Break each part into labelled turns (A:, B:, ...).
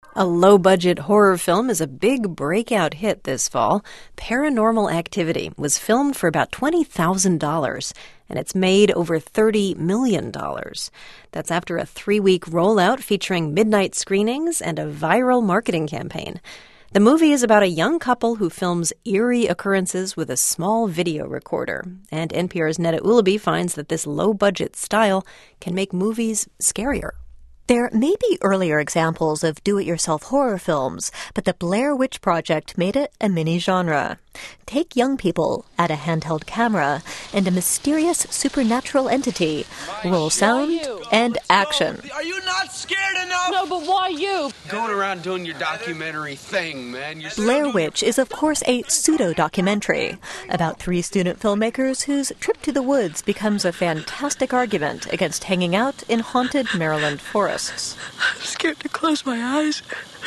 A: A low-budget horror film is a big breakout hit this fall. Paranormal Activity was filmed for about $20,000, and it's made over $30 million. That's after a 3-week rollout featuring midnight screenings and a viral marketing campaign. The movie is about a young couple who films eerie occurrences with a small video recorder. And NPR's Neda Ulaby finds that this low-budget style can make movies scarier.
B: There may be earlier examples of do-it-yourself horror films, but the Blair Witch Project made it a mini-genre. Take young people at a handheld camera and a mysterious supernatural entity, roll sound, and action.
C: Are you not scared enough?
D: No, but why you?
C: Going around doing your documentary thing, man.
B: Blair Witch is, of course, a pseudo-documentary about 3 student filmmakers whose trip to the woods becomes a fantastic argument against hanging out in haunted Maryland forests.
D: I'm scared to close my eyes.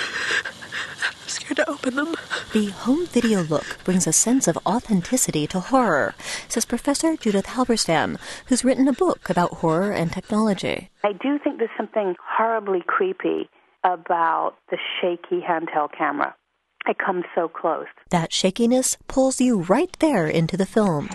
D: I'm scared to open them.
B: The home video look brings a sense of authenticity to horror, says Professor Judith Halberstam, who's written a book about horror and technology.
E: I do think there's something horribly creepy about the shaky handheld camera. It comes so close.
B: That shakiness pulls you right there into the film.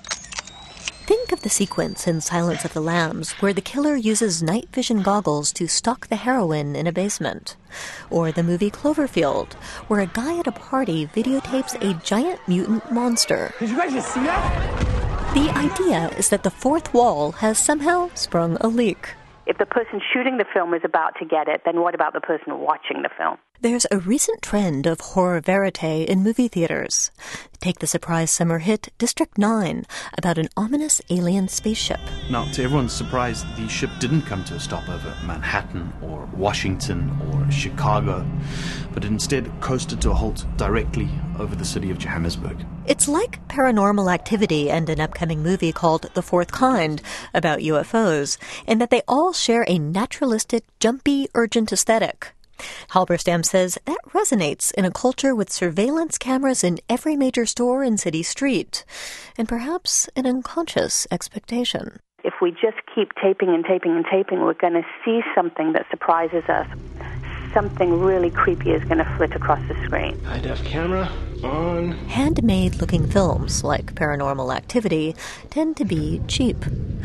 B: Think of the sequence in Silence of the Lambs where the killer uses night vision goggles to stalk the heroine in a basement. Or the movie Cloverfield, where a guy at a party videotapes a giant mutant monster.
F: Did you guys just see that?
B: The idea is that the fourth wall has somehow sprung a leak.
E: If the person shooting the film is about to get it, then what about the person watching the film?
B: There's a recent trend of horror verite in movie theaters. Take the surprise summer hit District 9, about an ominous alien spaceship.
G: Now, to everyone's surprise, the ship didn't come to a stop over Manhattan or Washington or Chicago, but instead coasted to a halt directly over the city of Johannesburg.
B: It's like Paranormal Activity and an upcoming movie called The Fourth Kind about UFOs, in that they all share a naturalistic, jumpy, urgent aesthetic. Halberstam says that resonates in a culture with surveillance cameras in every major store and city street, and perhaps an unconscious expectation.
E: If we just keep taping and taping and taping, we're going to see something that surprises us. Something really creepy is going to flit across the screen.
F: High-def camera on.
B: Handmade-looking films, like Paranormal Activity, tend to be cheap.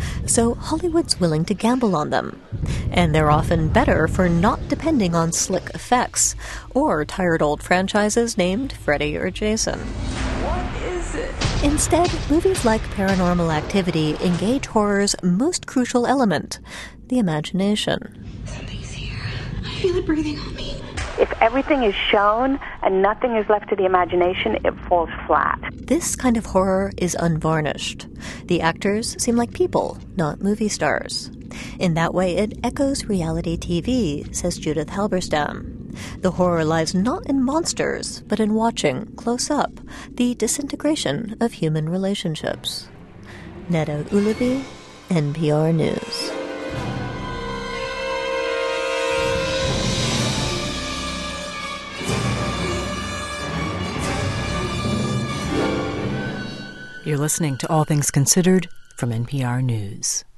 B: So Hollywood's willing to gamble on them. And they're often better for not depending on slick effects, or tired old franchises named Freddy or Jason.
D: What is it?
B: Instead, movies like Paranormal Activity engage horror's most crucial element, the imagination.
H: Something's here. I feel it breathing on me.
E: If everything is shown and nothing is left to the imagination, it falls flat.
B: This kind of horror is unvarnished. The actors seem like people, not movie stars. In that way, it echoes reality TV, says Judith Halberstam. The horror lies not in monsters, but in watching, close up, the disintegration of human relationships. Neda Ulaby, NPR News.
A: You're listening to All Things Considered from NPR News.